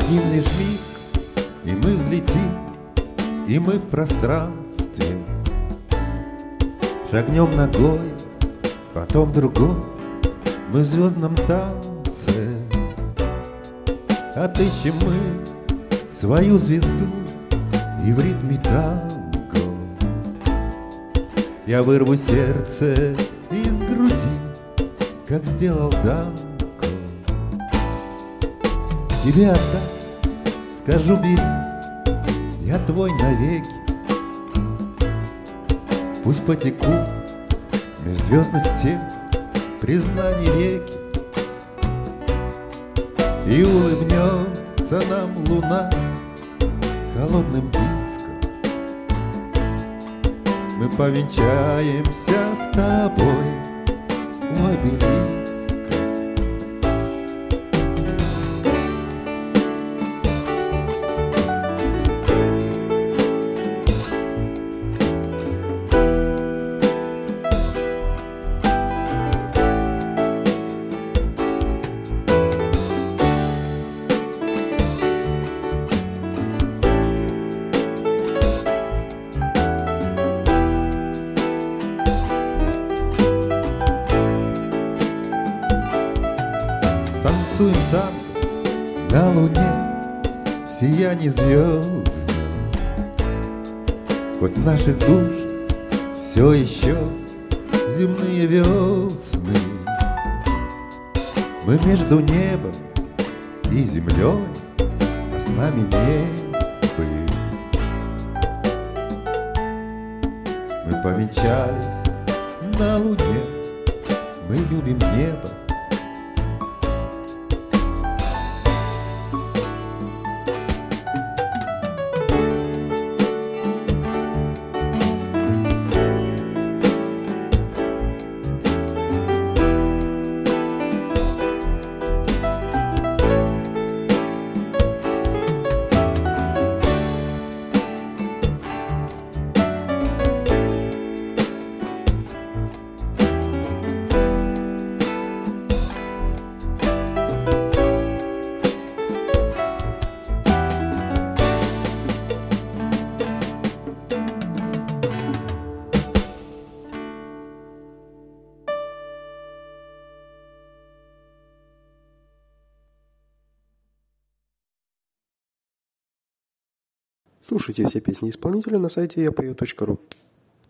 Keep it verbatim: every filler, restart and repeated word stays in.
Один лишь миг, и мы взлетим, и мы в пространстве. Шагнем ногой, потом другой, мы в звездном танце. Отыщем мы свою звезду и в ритме танго я вырву сердце из груди, как сделал Данко. Тебе отдать, скажу, бери, я твой навеки. Пусть потекут меж звездных тел признаний реки, и улыбнется нам луна холодным диском. Мы повенчаемся с тобой у обелиска. Танцуем там на луне в сиянии звезд, хоть наших душ все еще земные весны. Мы между небом и землей, а с нами небо. Мы повенчались на луне, мы любим небо. Слушайте все песни исполнителя на сайте я пою точка ру.